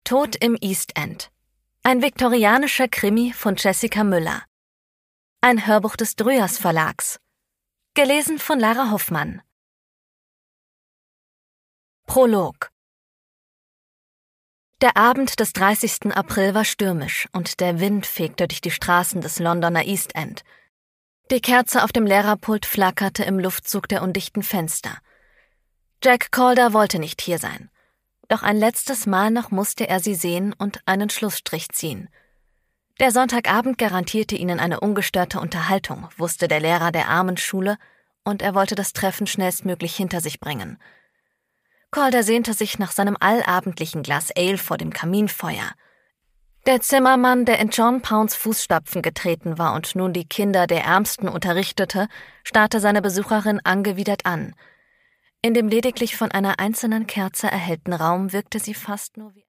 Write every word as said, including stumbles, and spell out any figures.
Tod im East End. Ein viktorianischer Krimi von Jessica Müller. Ein Hörbuch des Drüers Verlags. Gelesen von Lara Hoffmann. Prolog. Der Abend des dreißigsten April war stürmisch und der Wind fegte durch die Straßen des Londoner East End. Die Kerze auf dem Lehrerpult flackerte im Luftzug der undichten Fenster. Jack Calder wollte nicht hier sein. Doch ein letztes Mal noch musste er sie sehen und einen Schlussstrich ziehen. Der Sonntagabend garantierte ihnen eine ungestörte Unterhaltung, wusste der Lehrer der Armenschule, und er wollte das Treffen schnellstmöglich hinter sich bringen. Calder sehnte sich nach seinem allabendlichen Glas Ale vor dem Kaminfeuer. Der Zimmermann, der in John Pounds Fußstapfen getreten war und nun die Kinder der Ärmsten unterrichtete, starrte seine Besucherin angewidert an. In dem lediglich von einer einzelnen Kerze erhellten Raum wirkte sie fast nur wie